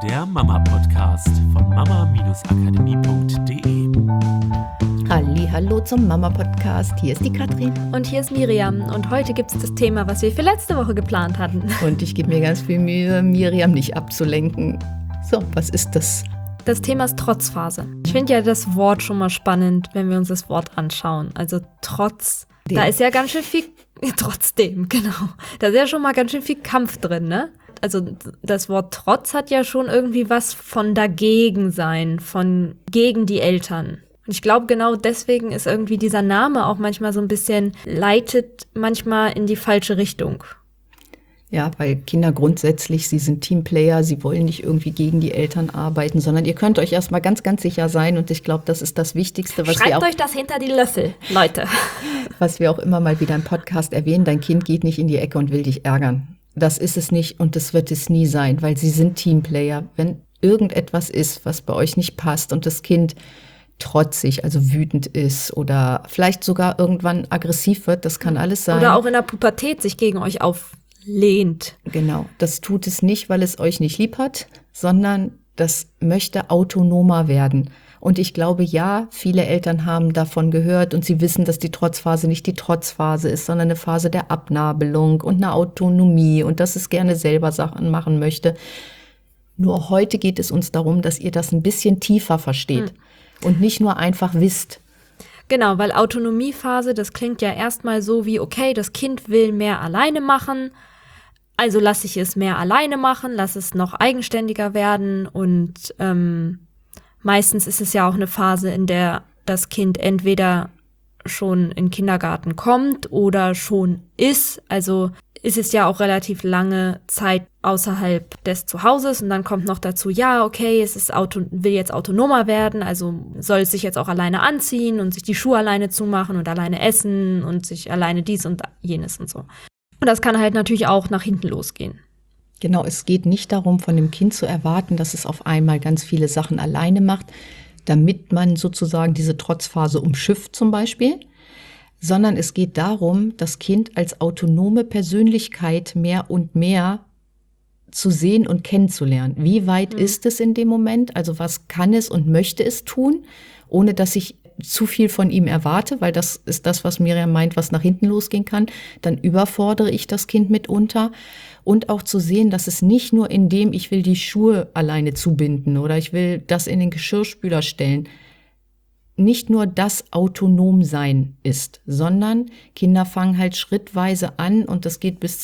der Mama-Podcast von mama-akademie.de. Hallo zum Mama-Podcast. Hier ist die Katrin. Und hier ist Miriam. Und heute gibt es das Thema, was wir für letzte Woche geplant hatten. Und ich gebe mir ganz viel Mühe, Miriam nicht abzulenken. So, was ist das? Das Thema ist Trotzphase. Ich finde ja das Wort schon mal spannend, wenn wir uns das Wort anschauen. Also trotz, da ist ja ganz schön viel, trotzdem, genau. Da ist ja schon mal ganz schön viel Kampf drin, ne? Also das Wort Trotz hat ja schon irgendwie was von dagegen sein, von gegen die Eltern. Und ich glaube, genau deswegen ist irgendwie dieser Name auch manchmal so ein bisschen, leitet manchmal in die falsche Richtung. Ja, weil Kinder grundsätzlich, sie sind Teamplayer, sie wollen nicht irgendwie gegen die Eltern arbeiten, sondern ihr könnt euch erstmal ganz, ganz sicher sein. Und ich glaube, das ist das Wichtigste, was Schreibt euch das hinter die Löffel, Leute. Was wir auch immer mal wieder im Podcast erwähnen, dein Kind geht nicht in die Ecke und will dich ärgern. Das ist es nicht und das wird es nie sein, weil sie sind Teamplayer. Wenn irgendetwas ist, was bei euch nicht passt und das Kind trotzig, also wütend ist oder vielleicht sogar irgendwann aggressiv wird, das kann alles sein. Oder auch in der Pubertät sich gegen euch auflehnt. Genau, das tut es nicht, weil es euch nicht lieb hat, sondern das möchte autonomer werden. Und ich glaube, ja, viele Eltern haben davon gehört und sie wissen, dass die Trotzphase nicht die Trotzphase ist, sondern eine Phase der Abnabelung und eine Autonomie und dass es gerne selber Sachen machen möchte. Nur heute geht es uns darum, dass ihr das ein bisschen tiefer versteht und nicht nur einfach wisst. Genau, weil Autonomiephase, das klingt ja erstmal so wie, okay, das Kind will mehr alleine machen, also lasse ich es mehr alleine machen, lass es noch eigenständiger werden und meistens ist es ja auch eine Phase, in der das Kind entweder schon in den Kindergarten kommt oder schon ist. Also ist es ja auch relativ lange Zeit außerhalb des Zuhauses und dann kommt noch dazu, ja, okay, es ist will jetzt autonomer werden, also soll es sich jetzt auch alleine anziehen und sich die Schuhe alleine zumachen und alleine essen und sich alleine dies und jenes und so. Und das kann halt natürlich auch nach hinten losgehen. Genau, es geht nicht darum, von dem Kind zu erwarten, dass es auf einmal ganz viele Sachen alleine macht, damit man sozusagen diese Trotzphase umschifft zum Beispiel, sondern es geht darum, das Kind als autonome Persönlichkeit mehr und mehr zu sehen und kennenzulernen. Wie weit ist es in dem Moment? Also was kann es und möchte es tun, ohne dass ich zu viel von ihm erwarte, weil das ist das, was Miriam meint, was nach hinten losgehen kann. Dann überfordere ich das Kind mitunter. Und auch zu sehen, dass es nicht nur in dem, ich will die Schuhe alleine zubinden oder ich will das in den Geschirrspüler stellen, nicht nur das autonom sein ist, sondern Kinder fangen halt schrittweise an und das geht bis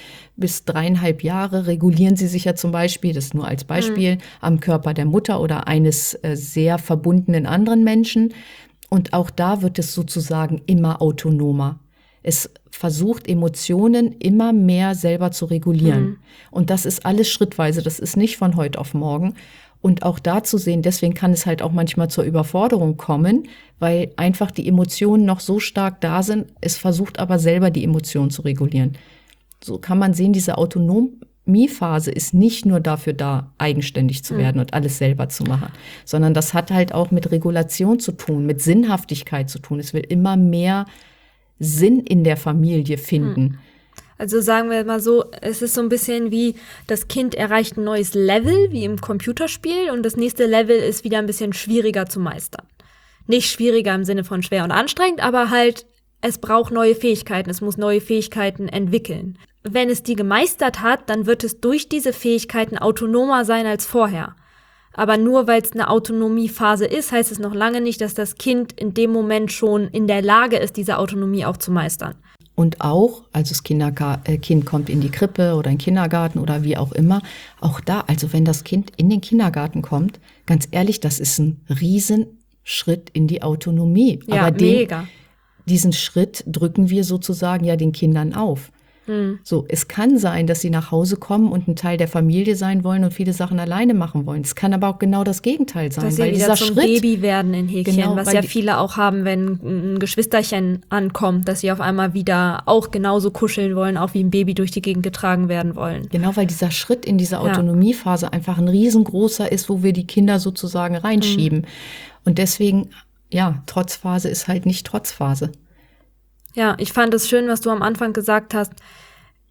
3,5 Jahre, regulieren sie sich ja zum Beispiel, das nur als Beispiel, am Körper der Mutter oder eines sehr verbundenen anderen Menschen. Und auch da wird es sozusagen immer autonomer. Es versucht, Emotionen immer mehr selber zu regulieren. Und das ist alles schrittweise, das ist nicht von heute auf morgen. Und auch da zu sehen, deswegen kann es halt auch manchmal zur Überforderung kommen, weil einfach die Emotionen noch so stark da sind. Es versucht aber selber die Emotionen zu regulieren. So kann man sehen, diese Autonomiephase ist nicht nur dafür da, eigenständig zu werden und alles selber zu machen, sondern das hat halt auch mit Regulation zu tun, mit Sinnhaftigkeit zu tun. Es will immer mehr Sinn in der Familie finden. Also sagen wir mal so, es ist so ein bisschen wie, das Kind erreicht ein neues Level, wie im Computerspiel, und das nächste Level ist wieder ein bisschen schwieriger zu meistern. Nicht schwieriger im Sinne von schwer und anstrengend, aber halt, es braucht neue Fähigkeiten, es muss neue Fähigkeiten entwickeln. Wenn es die gemeistert hat, dann wird es durch diese Fähigkeiten autonomer sein als vorher. Aber nur weil es eine Autonomiephase ist, heißt es noch lange nicht, dass das Kind in dem Moment schon in der Lage ist, diese Autonomie auch zu meistern. Und auch, also das Kind kommt in die Krippe oder in den Kindergarten oder wie auch immer, auch da, also wenn das Kind in den Kindergarten kommt, ganz ehrlich, das ist ein Riesenschritt in die Autonomie. Ja, aber mega. Diesen Schritt drücken wir sozusagen ja den Kindern auf. So, es kann sein, dass sie nach Hause kommen und ein Teil der Familie sein wollen und viele Sachen alleine machen wollen. Es kann aber auch genau das Gegenteil sein. Dass sie weil wieder dieser zum Schritt, Baby werden in Häkchen, genau, was ja viele auch haben, wenn ein Geschwisterchen ankommt, dass sie auf einmal wieder auch genauso kuscheln wollen, auch wie ein Baby durch die Gegend getragen werden wollen. Genau, weil dieser Schritt in diese Autonomiephase einfach ein riesengroßer ist, wo wir die Kinder sozusagen reinschieben. Und deswegen, ja, Trotzphase ist halt nicht Trotzphase. Ja, ich fand es schön, was du am Anfang gesagt hast.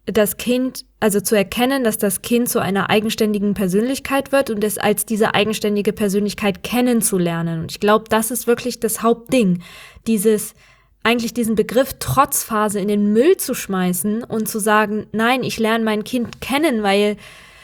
das Kind, also zu erkennen, dass das Kind zu einer eigenständigen Persönlichkeit wird und es als diese eigenständige Persönlichkeit kennenzulernen. Und ich glaube, das ist wirklich das Hauptding, eigentlich diesen Begriff Trotzphase in den Müll zu schmeißen und zu sagen, nein, ich lerne mein Kind kennen, weil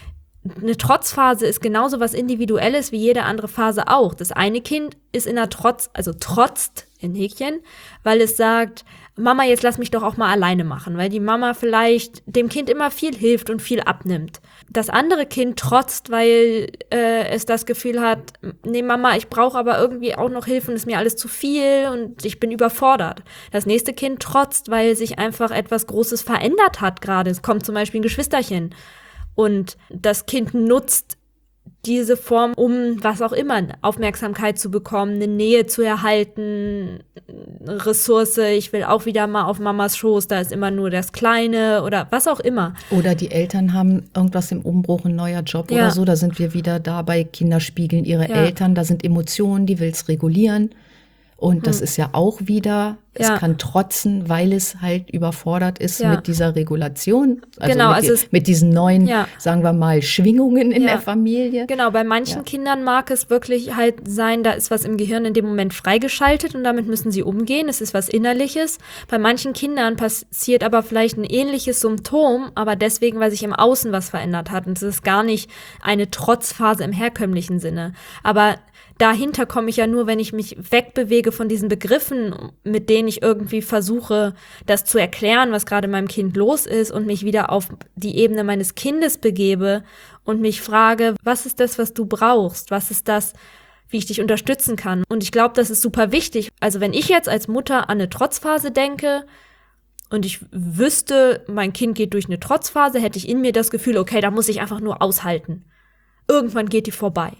eine Trotzphase ist genauso was Individuelles wie jede andere Phase auch. Das eine Kind ist in einer trotzt in Häkchen, weil es sagt, Mama, jetzt lass mich doch auch mal alleine machen, weil die Mama vielleicht dem Kind immer viel hilft und viel abnimmt. Das andere Kind trotzt, weil es das Gefühl hat, nee Mama, ich brauche aber irgendwie auch noch Hilfe und ist mir alles zu viel und ich bin überfordert. Das nächste Kind trotzt, weil sich einfach etwas Großes verändert hat gerade. Es kommt zum Beispiel ein Geschwisterchen und das Kind nutzt diese Form, um was auch immer, Aufmerksamkeit zu bekommen, eine Nähe zu erhalten, eine Ressource, ich will auch wieder mal auf Mamas Schoß, da ist immer nur das Kleine oder was auch immer. Oder die Eltern haben irgendwas im Umbruch, ein neuer Job oder so, da sind wir wieder da bei Kinder spiegeln ihre Eltern, da sind Emotionen, die will es regulieren. Und das ist ja auch wieder, es kann trotzen, weil es halt überfordert ist mit dieser Regulation. Also genau, mit diesen neuen, sagen wir mal, Schwingungen in der Familie. Genau, bei manchen Kindern mag es wirklich halt sein, da ist was im Gehirn in dem Moment freigeschaltet und damit müssen sie umgehen. Es ist was Innerliches. Bei manchen Kindern passiert aber vielleicht ein ähnliches Symptom, aber deswegen, weil sich im Außen was verändert hat. Und es ist gar nicht eine Trotzphase im herkömmlichen Sinne. Aber dahinter komme ich ja nur, wenn ich mich wegbewege von diesen Begriffen, mit denen ich irgendwie versuche, das zu erklären, was gerade in meinem Kind los ist und mich wieder auf die Ebene meines Kindes begebe und mich frage, was ist das, was du brauchst? Was ist das, wie ich dich unterstützen kann? Und ich glaube, das ist super wichtig. Also wenn ich jetzt als Mutter an eine Trotzphase denke und ich wüsste, mein Kind geht durch eine Trotzphase, hätte ich in mir das Gefühl, okay, da muss ich einfach nur aushalten. Irgendwann geht die vorbei.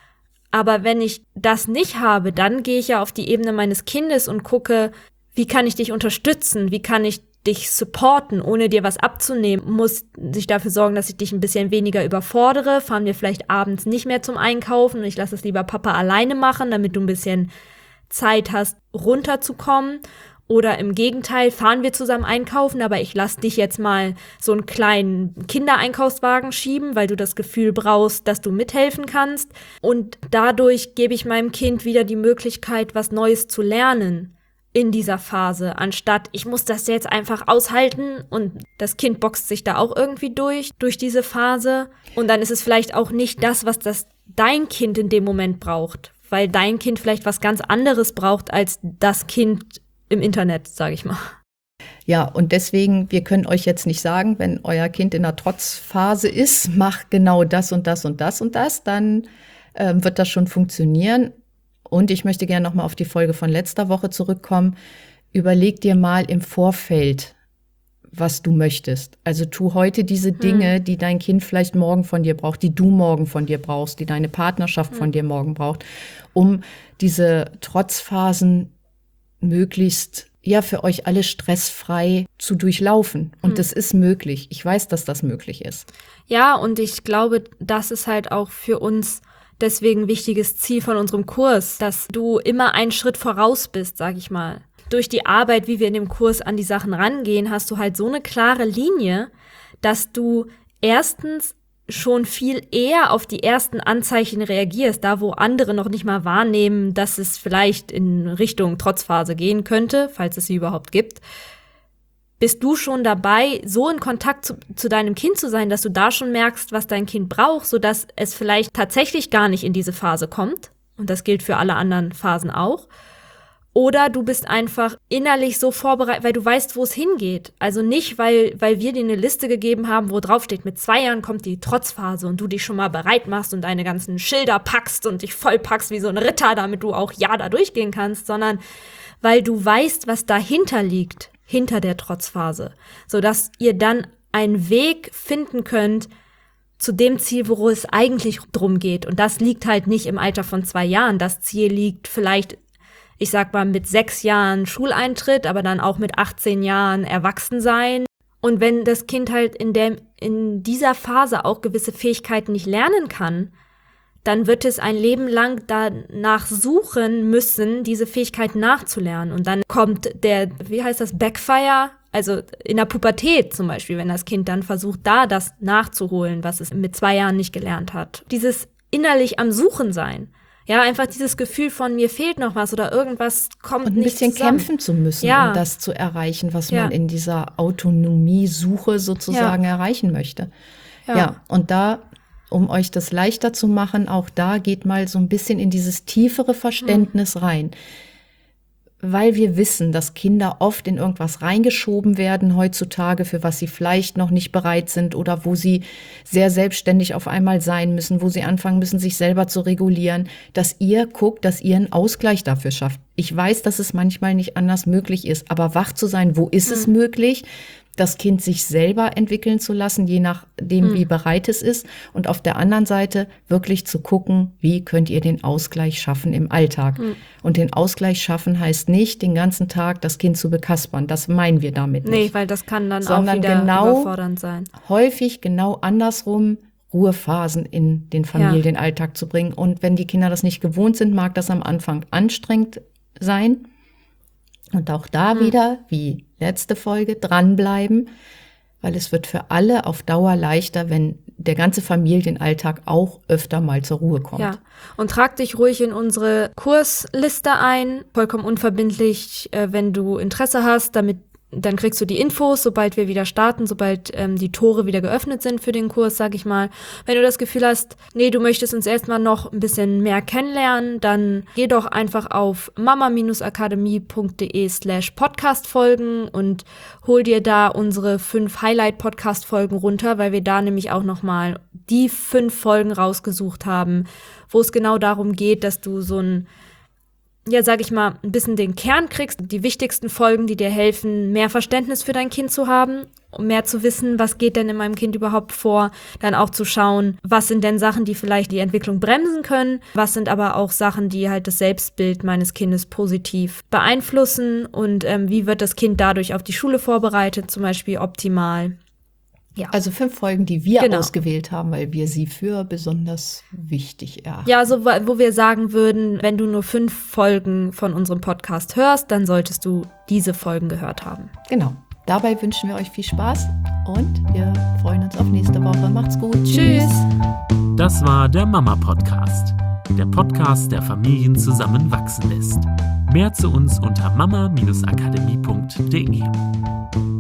Aber wenn ich das nicht habe, dann gehe ich ja auf die Ebene meines Kindes und gucke, wie kann ich dich unterstützen, wie kann ich dich supporten, ohne dir was abzunehmen, muss sich dafür sorgen, dass ich dich ein bisschen weniger überfordere, fahren wir vielleicht abends nicht mehr zum Einkaufen und ich lasse es lieber Papa alleine machen, damit du ein bisschen Zeit hast, runterzukommen. Oder im Gegenteil, fahren wir zusammen einkaufen, aber ich lasse dich jetzt mal so einen kleinen Kindereinkaufswagen schieben, weil du das Gefühl brauchst, dass du mithelfen kannst. Und dadurch gebe ich meinem Kind wieder die Möglichkeit, was Neues zu lernen in dieser Phase, anstatt ich muss das jetzt einfach aushalten und das Kind boxt sich da auch irgendwie durch diese Phase. Und dann ist es vielleicht auch nicht das, was dein Kind in dem Moment braucht, weil dein Kind vielleicht was ganz anderes braucht als das Kind im Internet, sage ich mal. Ja, und deswegen, wir können euch jetzt nicht sagen, wenn euer Kind in einer Trotzphase ist, mach genau das und das und das und das, dann wird das schon funktionieren. Und ich möchte gerne nochmal auf die Folge von letzter Woche zurückkommen. Überleg dir mal im Vorfeld, was du möchtest. Also tu heute diese Dinge, die dein Kind vielleicht morgen von dir braucht, die du morgen von dir brauchst, die deine Partnerschaft von dir morgen braucht, um diese Trotzphasen möglichst für euch alle stressfrei zu durchlaufen. Und das ist möglich. Ich weiß, dass das möglich ist. Ja, und ich glaube, das ist halt auch für uns deswegen ein wichtiges Ziel von unserem Kurs, dass du immer einen Schritt voraus bist, sag ich mal. Durch die Arbeit, wie wir in dem Kurs an die Sachen rangehen, hast du halt so eine klare Linie, dass du erstens schon viel eher auf die ersten Anzeichen reagierst, da wo andere noch nicht mal wahrnehmen, dass es vielleicht in Richtung Trotzphase gehen könnte, falls es sie überhaupt gibt, bist du schon dabei, so in Kontakt zu deinem Kind zu sein, dass du da schon merkst, was dein Kind braucht, sodass es vielleicht tatsächlich gar nicht in diese Phase kommt. Und das gilt für alle anderen Phasen auch. Oder du bist einfach innerlich so vorbereitet, weil du weißt, wo es hingeht. Also nicht, weil wir dir eine Liste gegeben haben, wo drauf steht, mit 2 Jahren kommt die Trotzphase und du dich schon mal bereit machst und deine ganzen Schilder packst und dich vollpackst wie so ein Ritter, damit du auch da durchgehen kannst, sondern weil du weißt, was dahinter liegt, hinter der Trotzphase, sodass ihr dann einen Weg finden könnt zu dem Ziel, worum es eigentlich drum geht. Und das liegt halt nicht im Alter von 2 Jahren. Das Ziel liegt vielleicht, ich sag mal, mit 6 Jahren Schuleintritt, aber dann auch mit 18 Jahren Erwachsensein. Und wenn das Kind halt in dieser Phase auch gewisse Fähigkeiten nicht lernen kann, dann wird es ein Leben lang danach suchen müssen, diese Fähigkeiten nachzulernen. Und dann kommt Backfire Also in der Pubertät zum Beispiel, wenn das Kind dann versucht, da das nachzuholen, was es mit 2 Jahren nicht gelernt hat. Dieses innerlich am Suchen sein. Ja, einfach dieses Gefühl von, mir fehlt noch was oder irgendwas kommt nicht zusammen. Und ein bisschen kämpfen zu müssen, um das zu erreichen, was man in dieser Autonomie-Suche sozusagen erreichen möchte. Ja, und da, um euch das leichter zu machen, auch da geht mal so ein bisschen in dieses tiefere Verständnis rein. Weil wir wissen, dass Kinder oft in irgendwas reingeschoben werden heutzutage, für was sie vielleicht noch nicht bereit sind oder wo sie sehr selbstständig auf einmal sein müssen, wo sie anfangen müssen, sich selber zu regulieren, dass ihr guckt, dass ihr einen Ausgleich dafür schafft. Ich weiß, dass es manchmal nicht anders möglich ist, aber wach zu sein, wo ist es möglich, das Kind sich selber entwickeln zu lassen, je nachdem, wie bereit es ist. Und auf der anderen Seite wirklich zu gucken, wie könnt ihr den Ausgleich schaffen im Alltag. Und den Ausgleich schaffen heißt nicht, den ganzen Tag das Kind zu bekaspern. Das meinen wir damit nicht. Nee, weil das kann dann auch wieder überfordernd sein. Häufig genau andersrum, Ruhephasen in den Familienalltag zu bringen. Und wenn die Kinder das nicht gewohnt sind, mag das am Anfang anstrengend sein. Und auch da wieder, wie letzte Folge, dranbleiben, weil es wird für alle auf Dauer leichter, wenn der ganze Familienalltag auch öfter mal zur Ruhe kommt. Ja, und trag dich ruhig in unsere Kursliste ein, vollkommen unverbindlich, wenn du Interesse hast, dann kriegst du die Infos, sobald wir wieder starten, sobald die Tore wieder geöffnet sind für den Kurs, sag ich mal. Wenn du das Gefühl hast, nee, du möchtest uns erstmal noch ein bisschen mehr kennenlernen, dann geh doch einfach auf mama-akademie.de/Podcast-Folgen und hol dir da unsere 5 Highlight-Podcast-Folgen runter, weil wir da nämlich auch nochmal die 5 Folgen rausgesucht haben, wo es genau darum geht, dass du so ein sag ich mal, ein bisschen den Kern kriegst, die wichtigsten Folgen, die dir helfen, mehr Verständnis für dein Kind zu haben, um mehr zu wissen, was geht denn in meinem Kind überhaupt vor, dann auch zu schauen, was sind denn Sachen, die vielleicht die Entwicklung bremsen können, was sind aber auch Sachen, die halt das Selbstbild meines Kindes positiv beeinflussen und wie wird das Kind dadurch auf die Schule vorbereitet, zum Beispiel optimal. Ja. Also 5 Folgen, die wir ausgewählt haben, weil wir sie für besonders wichtig erachten. Ja, also wo wir sagen würden, wenn du nur 5 Folgen von unserem Podcast hörst, dann solltest du diese Folgen gehört haben. Genau. Dabei wünschen wir euch viel Spaß und wir freuen uns auf nächste Woche. Macht's gut. Tschüss. Das war der Mama-Podcast. Der Podcast, der Familien zusammenwachsen lässt. Mehr zu uns unter mama-akademie.de.